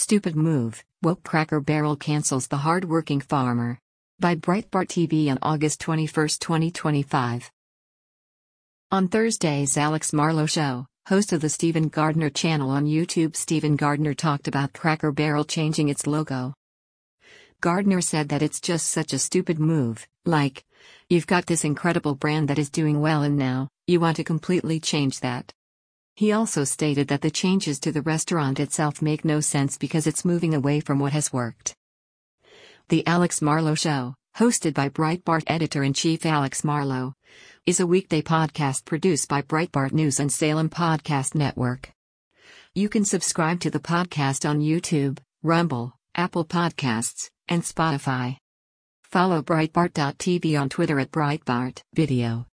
Stupid move, woke Cracker Barrel cancels the hard-working farmer. By Breitbart TV on August 21, 2025. On Thursday's Alex Marlow Show, host of the Stephen Gardner channel on YouTube, Stephen Gardner talked about Cracker Barrel changing its logo. Gardner said that it's just such a stupid move, like, you've got this incredible brand that is doing well and now, you want to completely change that. He also stated that the changes to the restaurant itself make no sense because it's moving away from what has worked. The Alex Marlow Show, hosted by Breitbart editor-in-chief Alex Marlow, is a weekday podcast produced by Breitbart News and Salem Podcast Network. You can subscribe to the podcast on YouTube, Rumble, Apple Podcasts, and Spotify. Follow Breitbart.tv on Twitter at Breitbart Video.